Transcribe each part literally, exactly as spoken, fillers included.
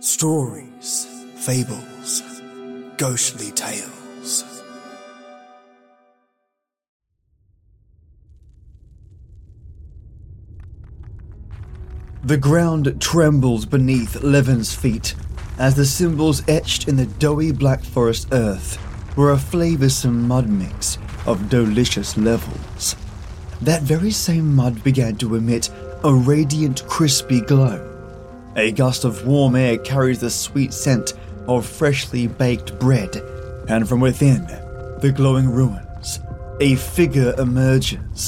Stories, fables, ghostly tales. The ground trembles beneath Levin's feet as the symbols etched in the doughy black forest earth were a flavoursome mud mix of delicious levels. That very same mud began to emit a radiant, crispy glow. A gust of warm air carries the sweet scent of freshly baked bread, and from within the glowing ruins, a figure emerges.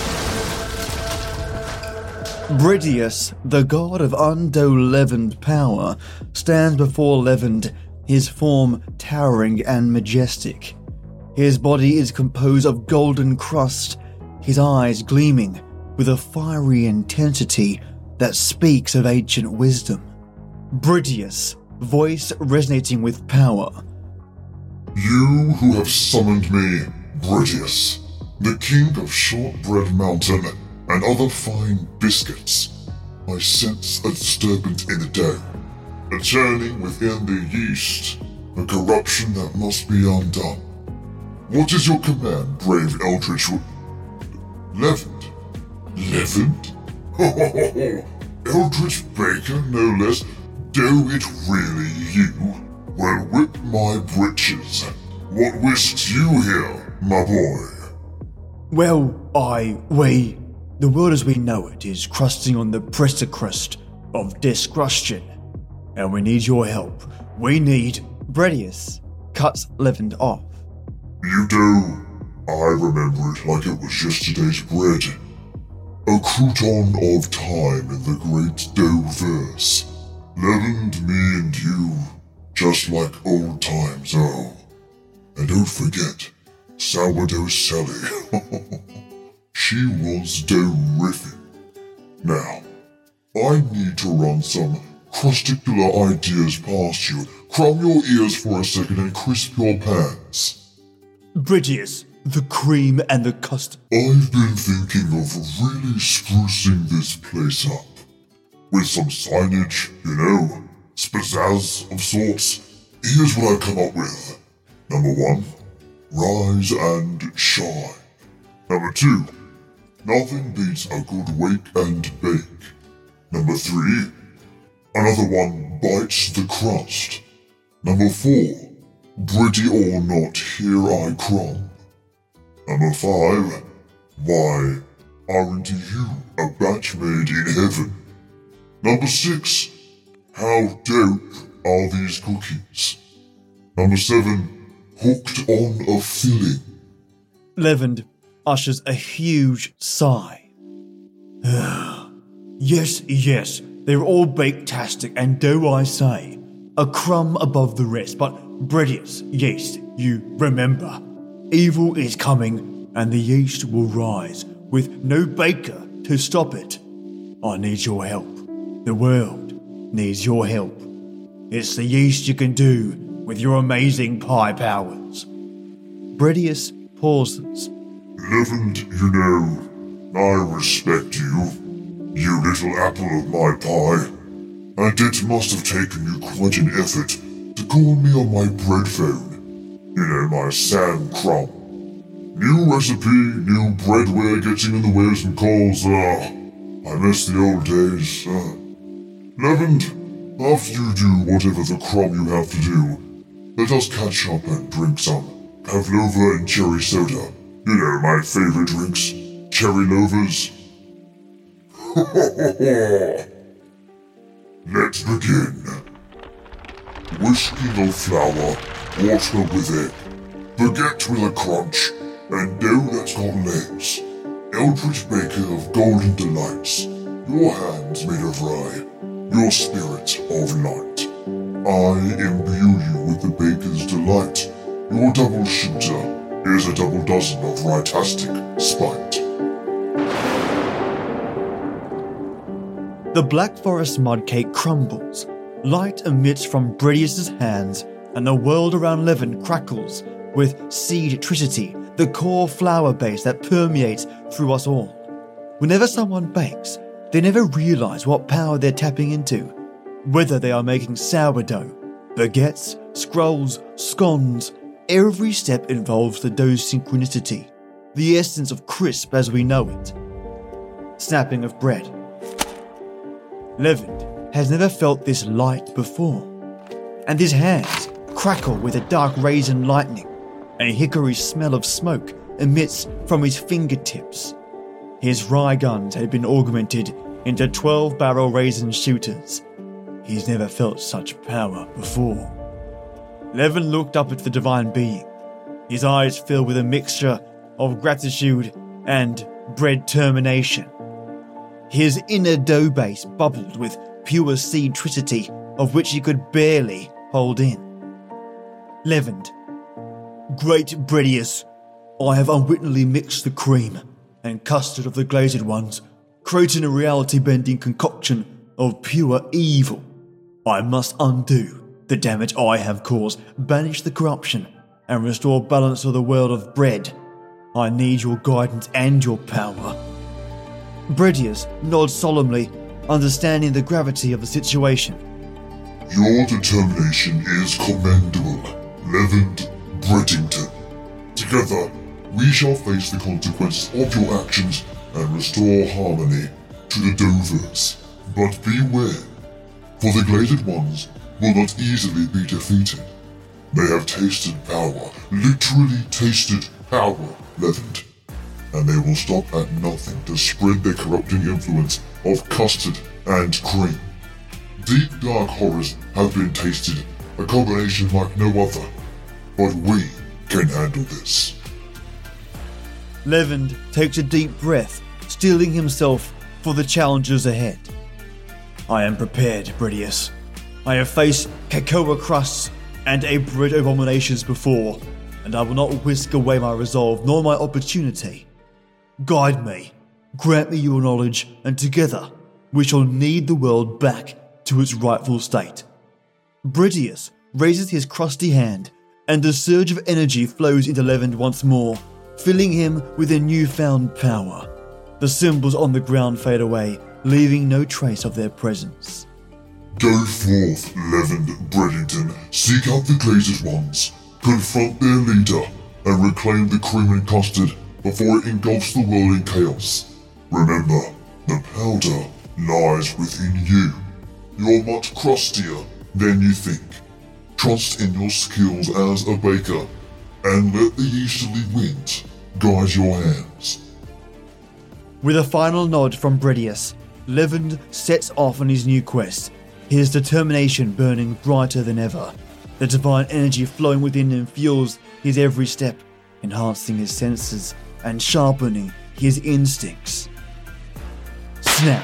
Bridius, the god of undoe-leavened power, stands before Levend, his form towering and majestic. His body is composed of golden crust, his eyes gleaming with a fiery intensity that speaks of ancient wisdom. Bridius, voice resonating with power. You who have summoned me, Bridius, the king of Shortbread Mountain and other fine biscuits, I sense a disturbance in the dough, a churning within the yeast, a corruption that must be undone. What is your command, brave Eldritch? Levend? Levend? Ho ho ho ho! Eldritch Baker, no less. Do it really you? Well, whip my britches. What whisks you here, my boy? Well, I, we, the world as we know it is crusting on the precipice of destruction, and we need your help. We need... Bridius cuts Levend off. You do. I remember it like it was yesterday's bread. A crouton of time in the great dough-verse. Levend, me and you, just like old times, oh. And don't forget, Sourdough Sally. She was terrific. Now, I need to run some crusticular ideas past you. Crumb your ears for a second and crisp your pants. Bridius, the cream and the custard. I've been thinking of really sprucing this place up. With some signage, you know, pizzazz of sorts. Here's what I've come up with. Number one, rise and shine. Number two, nothing beats a good wake and bake. Number three, another one bites the crust. Number four, Britty or not, here I crumb. Number five, why aren't you a batch made in heaven? Number six, how dope are these cookies? Number seven, hooked on a filling. Levend ushers a huge sigh. Yes, yes, they're all baked-tastic, and do I say, a crumb above the rest, but Bridius, yes, you remember. Evil is coming, and the yeast will rise, with no baker to stop it. I need your help. The world needs your help. It's the yeast you can do with your amazing pie powers. Bridius pauses. Levend, you know, I respect you, you little apple of my pie. And it must have taken you quite an effort to call me on my bread phone. You know, my Sam Crumb. New recipe, new breadware getting in the way of some calls. Uh, I miss the old days. Uh, Levend, after you do whatever the crumb you have to do, let us catch up and drink some pavlova and cherry soda. You know, my favorite drinks. Cherry lovers. Let's begin. Whisking of flour, water with egg, baguette with a crunch, and dough that's got legs. Eldritch Baker of golden delights, your hands made of rye, your spirit of light. I imbue you with the baker's delight. Your double shooter is a double dozen of rye-tastic spite. The Black Forest mud cake crumbles. Light emits from Bridius's hands, and the world around Levend crackles with seed-tricity, the core flour base that permeates through us all. Whenever someone bakes, they never realise what power they're tapping into. Whether they are making sourdough, baguettes, scrolls, scones, every step involves the dough's synchronicity, the essence of crisp as we know it. Snapping of bread. Levend has never felt this light before, and his hands crackle with a dark raisin lightning. A hickory smell of smoke emits from his fingertips. His rye guns had been augmented into twelve-barrel raisin shooters. He's never felt such power before. Levend looked up at the divine being. His eyes filled with a mixture of gratitude and bread termination. His inner dough base bubbled with pure seedtricity of which he could barely hold in. Levend. Great Bredius, I have unwittingly mixed the cream and custard of the glazed ones, creating a reality-bending concoction of pure evil. I must undo the damage I have caused, banish the corruption, and restore balance of the world of bread. I need your guidance and your power. Bredius nods solemnly, understanding the gravity of the situation. Your determination is commendable, Levend Breddington. Together, we shall face the consequences of your actions and restore harmony to the Dovers. But beware, for the Glazed Ones will not easily be defeated. They have tasted power, literally tasted power, Levend, and they will stop at nothing to spread their corrupting influence of custard and cream. Deep dark horrors have been tasted, a combination like no other, but we can handle this. Levend takes a deep breath, steeling himself for the challenges ahead. I am prepared, Bredius. I have faced cocoa crusts and a bread abominations before, and I will not whisk away my resolve nor my opportunity. Guide me, grant me your knowledge, and together we shall knead the world back to its rightful state. Bredius raises his crusty hand, and a surge of energy flows into Levend once more, filling him with a newfound power. The symbols on the ground fade away, leaving no trace of their presence. Go forth, Levend Breddington, seek out the Glazed Ones, confront their leader, and reclaim the cream and custard before it engulfs the world in chaos. Remember, the powder lies within you. You're much crustier than you think. Trust in your skills as a baker, and let the easterly winds guide your hands. With a final nod from Bredius, Levend sets off on his new quest, his determination burning brighter than ever. The divine energy flowing within him fuels his every step, enhancing his senses and sharpening his instincts. Snap!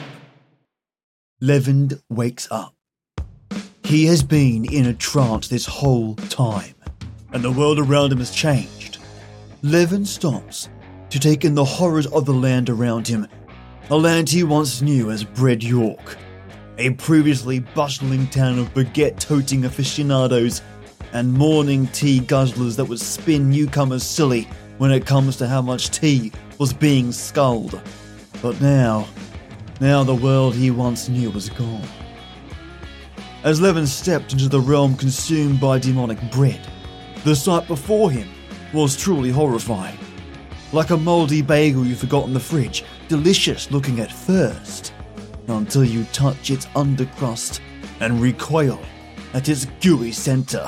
Levend wakes up. He has been in a trance this whole time, and the world around him has changed. Levend stops to take in the horrors of the land around him, a land he once knew as Bread York, a previously bustling town of baguette-toting aficionados and morning tea guzzlers that would spin newcomers silly when it comes to how much tea was being sculled. But now, now the world he once knew was gone. As Levend stepped into the realm consumed by demonic bread, the sight before him was truly horrifying. Like a mouldy bagel you forgot in the fridge, delicious looking at first, until you touch its undercrust and recoil at its gooey center.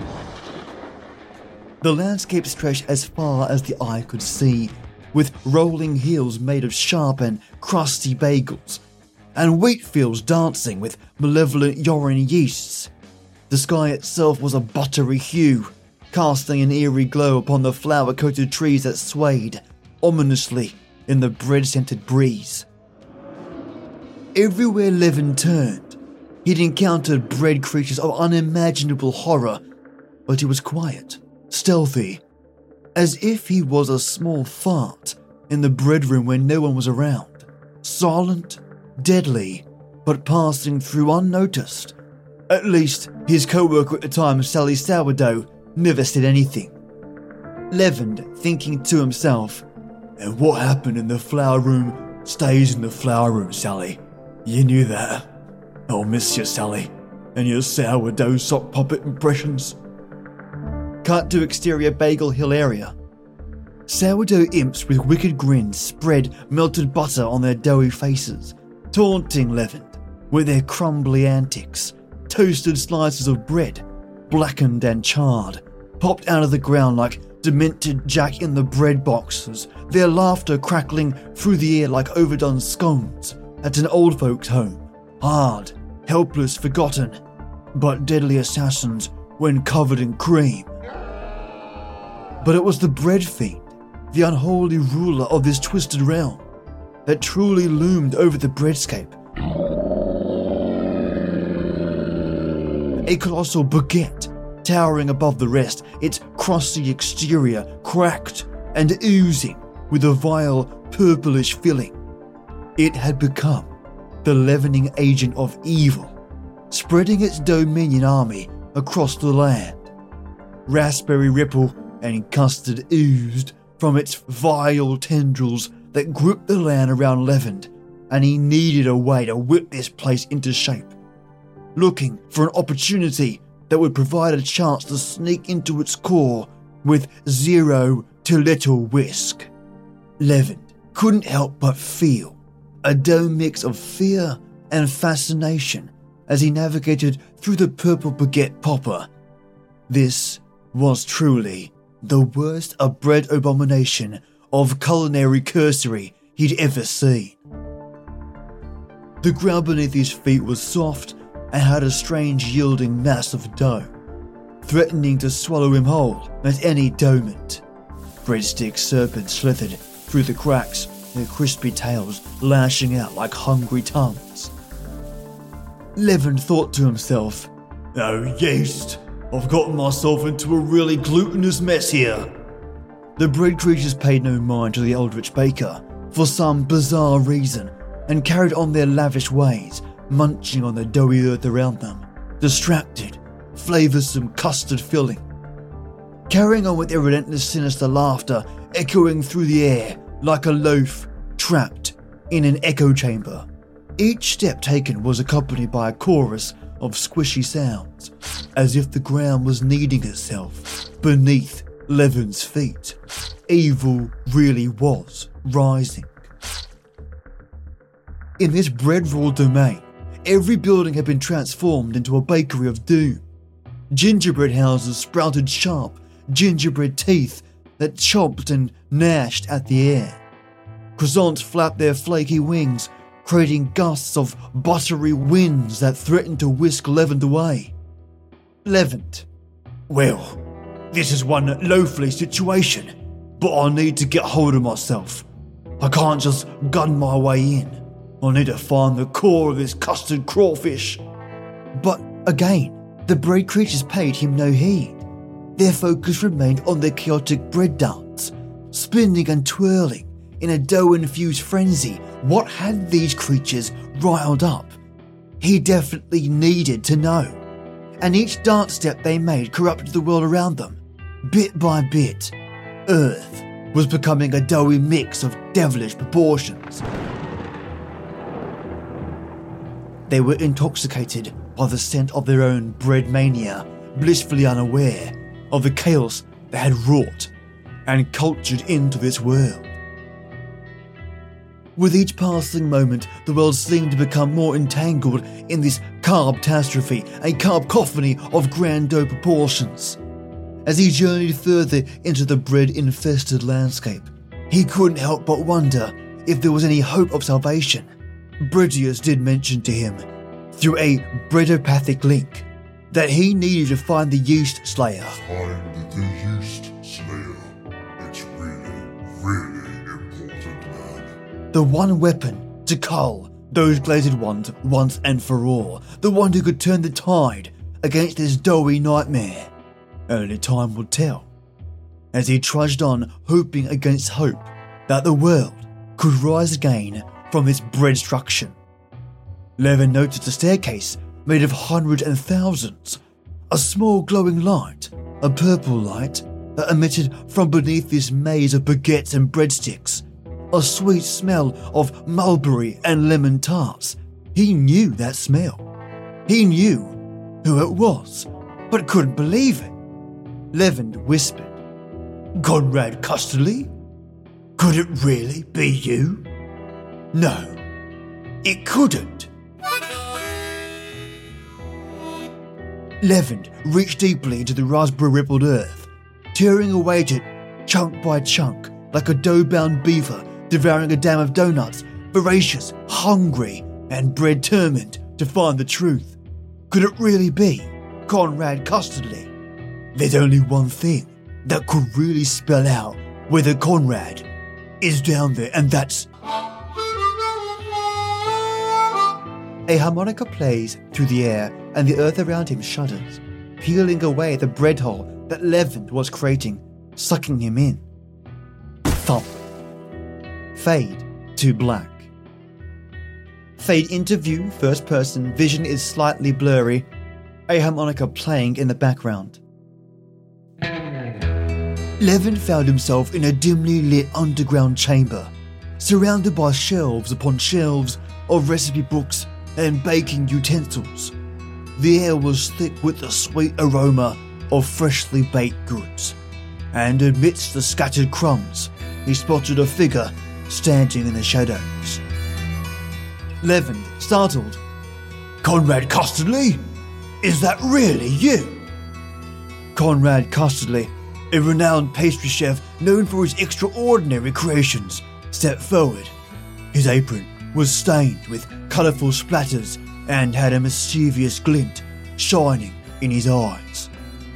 The landscape stretched as far as the eye could see, with rolling hills made of sharp and crusty bagels, and wheat fields dancing with malevolent urine yeasts. The sky itself was a buttery hue, casting an eerie glow upon the flower-coated trees that swayed ominously in the bread-scented breeze. Everywhere Levend turned, he'd encountered bread creatures of unimaginable horror, but he was quiet, stealthy, as if he was a small fart in the bread room when no one was around, silent, deadly, but passing through unnoticed. At least, his co-worker at the time, Sally Sourdough, never said anything. Levend, thinking to himself, and what happened in the flower room stays in the flower room, Sally. You knew that. I'll miss you, Sally, and your sourdough sock puppet impressions. Cut to exterior Bagel Hill area. Sourdough imps with wicked grins spread melted butter on their doughy faces, taunting Levin with their crumbly antics. Toasted slices of bread, blackened and charred, popped out of the ground like demented Jack in the Bread boxes, their laughter crackling through the air like overdone scones at an old folks' home. Hard, helpless, forgotten, but deadly assassins when covered in cream. But it was the bread fiend, the unholy ruler of this twisted realm, that truly loomed over the breadscape. A colossal baguette, towering above the rest, its crusty exterior cracked and oozing with a vile purplish filling. It had become the leavening agent of evil, spreading its dominion army across the land. Raspberry ripple and custard oozed from its vile tendrils that gripped the land around Levin, and he needed a way to whip this place into shape. Looking for an opportunity that would provide a chance to sneak into its core with zero to little risk. Levin couldn't help but feel a dough mix of fear and fascination as he navigated through the purple baguette popper. This was truly the worst a bread abomination of culinary cursory he'd ever seen. The ground beneath his feet was soft and had a strange yielding mass of dough, threatening to swallow him whole at any moment. Breadstick serpents slithered through the cracks, their crispy tails lashing out like hungry tongues. Levin thought to himself, "Oh yeast, I've gotten myself into a really glutinous mess here." The bread creatures paid no mind to the eldritch baker for some bizarre reason and carried on their lavish ways, munching on the doughy earth around them, distracted, flavoursome custard filling. Carrying on with their relentless sinister laughter echoing through the air like a loaf trapped in an echo chamber. Each step taken was accompanied by a chorus of squishy sounds, as if the ground was kneading itself beneath Levin's feet. Evil really was rising. In this bread-ruled domain, every building had been transformed into a bakery of doom. Gingerbread houses sprouted sharp, gingerbread teeth that chomped and gnashed at the air. Croissants flapped their flaky wings, creating gusts of buttery winds that threatened to whisk Levin away. Levin. Well, this is one loafly situation, but I need to get hold of myself. I can't just gun my way in. I need to find the core of this custard crawfish. But again, the bread creatures paid him no heed. Their focus remained on their chaotic bread dance, spinning and twirling in a dough-infused frenzy. What had these creatures riled up? He definitely needed to know. And each dance step they made corrupted the world around them. Bit by bit, Earth was becoming a doughy mix of devilish proportions. They were intoxicated by the scent of their own bread mania, blissfully unaware of the chaos they had wrought and cultured into this world. With each passing moment, the world seemed to become more entangled in this carb-tastrophe, a carb-cacophony of grand dough proportions. As he journeyed further into the bread-infested landscape, he couldn't help but wonder if there was any hope of salvation. Bredius did mention to him, through a breadopathic link, that he needed to find the Yeast Slayer. Find the Yeast Slayer. It's really, really important, man. The one weapon to cull those glazed ones once and for all. The one who could turn the tide against this doughy nightmare. Only time would tell. As he trudged on, hoping against hope that the world could rise again from this bread destruction. Levin noticed a staircase made of hundreds and thousands. A small glowing light, a purple light that emitted from beneath this maze of baguettes and breadsticks. A sweet smell of mulberry and lemon tarts. He knew that smell. He knew who it was, but couldn't believe it. Levin whispered, "Conrad Custerly? Could it really be you?" No, it couldn't. Levin reached deeply into the raspberry-rippled earth, tearing away at it chunk by chunk like a dough-bound beaver devouring a dam of donuts, voracious, hungry, and determined to find the truth. Could it really be Conrad Custerly? There's only one thing that could really spell out whether Conrad is down there, and that's... A harmonica plays through the air, and the earth around him shudders, peeling away the bread hole that Levin was creating, sucking him in. Thump. Fade to black. Fade into view, first person, vision is slightly blurry, a harmonica playing in the background. Levin found himself in a dimly lit underground chamber, surrounded by shelves upon shelves of recipe books and baking utensils. The air was thick with the sweet aroma of freshly baked goods, and amidst the scattered crumbs, he spotted a figure standing in the shadows. Levin, startled. "Conrad Custerly? Is that really you?" Conrad Custerly, a renowned pastry chef known for his extraordinary creations, stepped forward. His apron was stained with colourful splatters and had a mischievous glint shining in his eyes.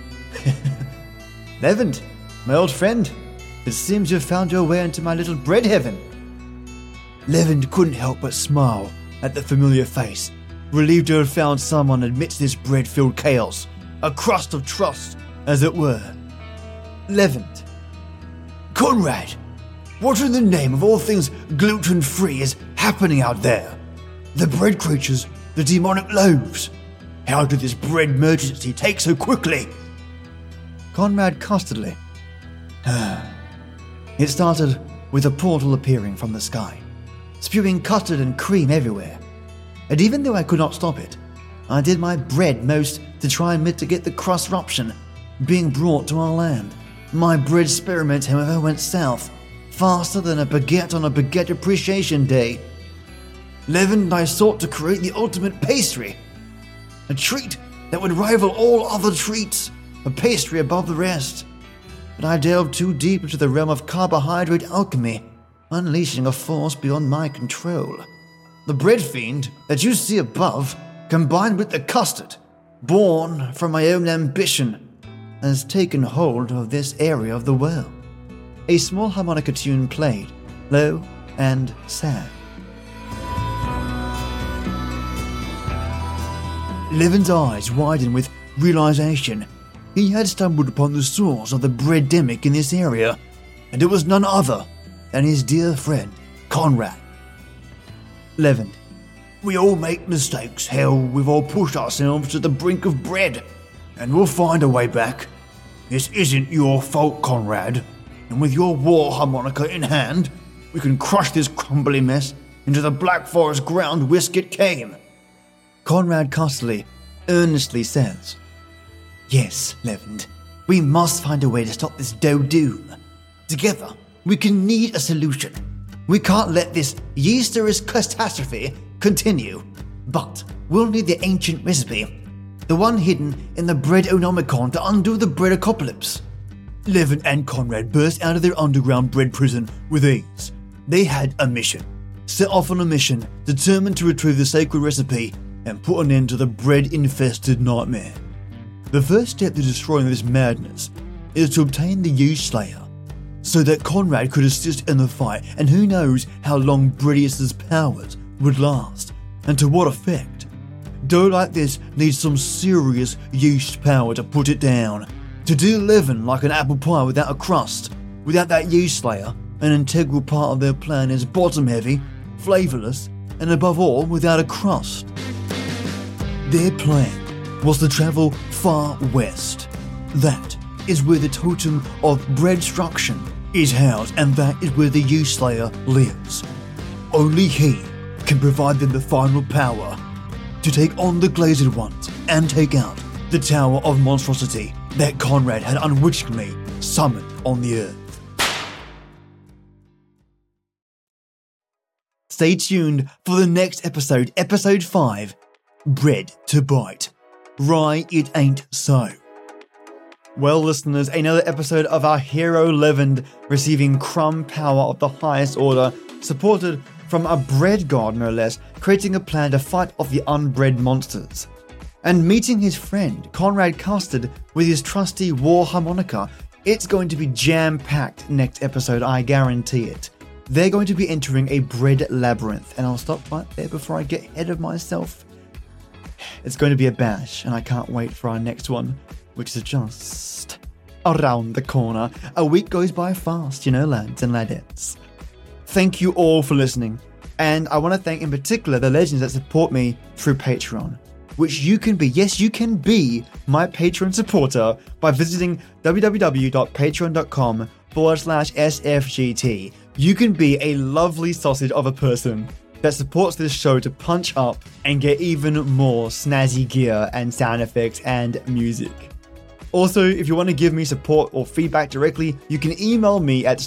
"Levin, my old friend, it seems you've found your way into my little bread heaven." Levin couldn't help but smile at the familiar face, relieved to have found someone amidst this bread-filled chaos, a crust of trust, as it were. Levin. "Conrad, what in the name of all things gluten-free is happening out there? The bread creatures, the demonic loaves. How did this bread emergency take so quickly?" Conrad Custerly. It started with a portal appearing from the sky, spewing custard and cream everywhere. And even though I could not stop it, I did my bread most to try and mitigate the crust-ruption being brought to our land. My bread experiment, however, went south, faster than a baguette on a baguette appreciation day. Levin and I sought to create the ultimate pastry, a treat that would rival all other treats, a pastry above the rest. But I delved too deep into the realm of carbohydrate alchemy, unleashing a force beyond my control. The bread fiend that you see above, combined with the custard, born from my own ambition, has taken hold of this area of the world. A small harmonica tune played, low and sad. Levin's eyes widened with realization. He had stumbled upon the source of the bread-demic in this area, and it was none other than his dear friend, Conrad. Levin. "We all make mistakes. Hell, we've all pushed ourselves to the brink of bread, and we'll find a way back. This isn't your fault, Conrad, and with your war harmonica in hand, we can crush this crumbly mess into the Black Forest ground whisk it came." Conrad Custerly earnestly says, "Yes, Levin, we must find a way to stop this dough doom. Together, we can need a solution. We can't let this yeasterous catastrophe continue, but we'll need the ancient recipe, the one hidden in the bread onomicon to undo the bread apocalypse." Levin and Conrad burst out of their underground bread prison with ease. They had a mission, set off on a mission, determined to retrieve the sacred recipe and put an end to the bread-infested nightmare. The first step to destroying this madness is to obtain the Yew-Slayer, so that Conrad could assist in the fight, and who knows how long Bredius's powers would last, and to what effect. Dough like this needs some serious yeast power to put it down, to do Levin like an apple pie without a crust. Without that Yew-Slayer, an integral part of their plan is bottom-heavy, flavourless, and above all, without a crust. Their plan was to travel far west. That is where the totem of breadstruction is housed, and that is where the Yew-Slayer lives. Only he can provide them the final power. to take on the Glazed Ones and take out the Tower of Monstrosity that Conrad had unwittingly summoned on the Earth. Stay tuned for the next episode, episode five, Bread to Bite. Rye, it ain't so. Well, listeners, another episode of our hero Levend receiving crumb power of the highest order, supported from a bread god no less, creating a plan to fight off the unbred monsters. And meeting his friend, Conrad Custard, with his trusty war harmonica. It's going to be jam-packed next episode, I guarantee it. They're going to be entering a bread labyrinth, and I'll stop right there before I get ahead of myself. It's going to be a bash, and I can't wait for our next one, which is just around the corner. A week goes by fast, you know, lads and ladettes. Thank you all for listening, and I want to thank in particular the legends that support me through Patreon, which you can be, yes, you can be my Patreon supporter by visiting www.patreon.com forward slash SFGT. You can be a lovely sausage of a person that supports this show to punch up and get even more snazzy gear and sound effects and music. Also, if you want to give me support or feedback directly, you can email me at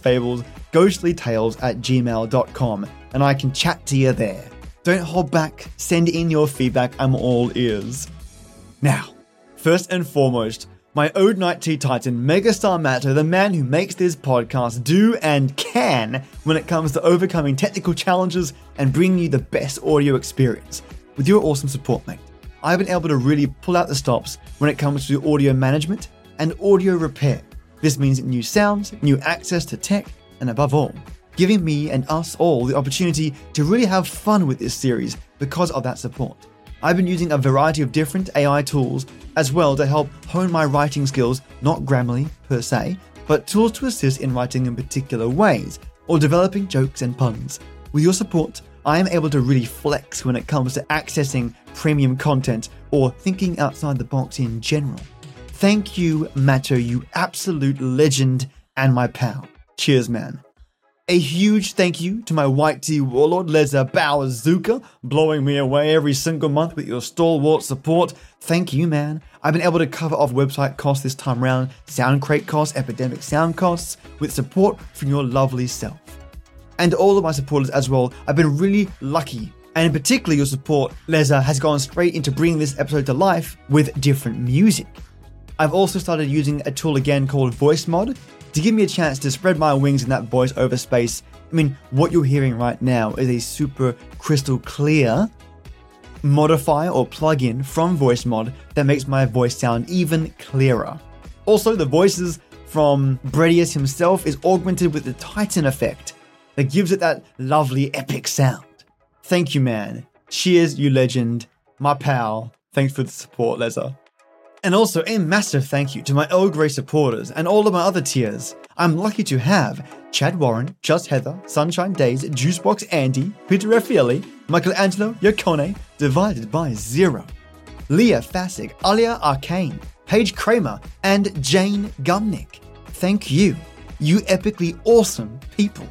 storiesfablesghostlytales at gmail dot com and I can chat to you there. Don't hold back, send in your feedback, I'm all ears. Now, first and foremost, my Ode Night Tea Titan, Megastar Matto, the man who makes this podcast do and can when it comes to overcoming technical challenges and bringing you the best audio experience. With your awesome support, mate, I've been able to really pull out the stops when it comes to audio management and audio repair. This means new sounds, new access to tech, and above all, giving me and us all the opportunity to really have fun with this series because of that support. I've been using a variety of different A I tools as well to help hone my writing skills, not Grammarly per se, but tools to assist in writing in particular ways, or developing jokes and puns. With your support, I am able to really flex when it comes to accessing premium content or thinking outside the box in general. Thank you, Matto, you absolute legend and my pal. Cheers, man. A huge thank you to my white tea warlord, Leza Bowazooka, blowing me away every single month with your stalwart support. Thank you, man. I've been able to cover off website costs this time around, sound crate costs, epidemic sound costs, with support from your lovely self. And all of my supporters as well, I've been really lucky. And in particular, your support, Leza, has gone straight into bringing this episode to life with different music. I've also started using a tool again called VoiceMod, to give me a chance to spread my wings in that voice-over space. I mean, what you're hearing right now is a super crystal clear modifier or plugin from VoiceMod that makes my voice sound even clearer. Also, the voices from Bredius himself is augmented with the Titan effect that gives it that lovely epic sound. Thank you, man. Cheers, you legend. My pal. Thanks for the support, Leza. And also a massive thank you to my Earl Grey supporters and all of my other tiers. I'm lucky to have Chad Warren, Just Heather, Sunshine Days, Juicebox Andy, Peter Raffaelli, Michelangelo Yacone, divided by zero, Leah Fassig, Alia Arcane, Paige Kramer, and Jane Gumnick. Thank you, you epically awesome people.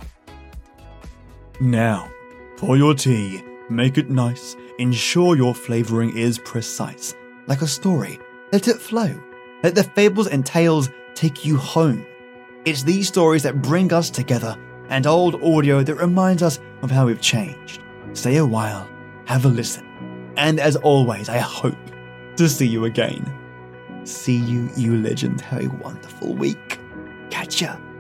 Now, pour your tea, make it nice, ensure your flavouring is precise, like a story. Let it flow. Let the fables and tales take you home. It's these stories that bring us together, and old audio that reminds us of how we've changed. Stay a while, have a listen, and as always, I hope to see you again. See you, you legend. Have a wonderful week. Catch ya.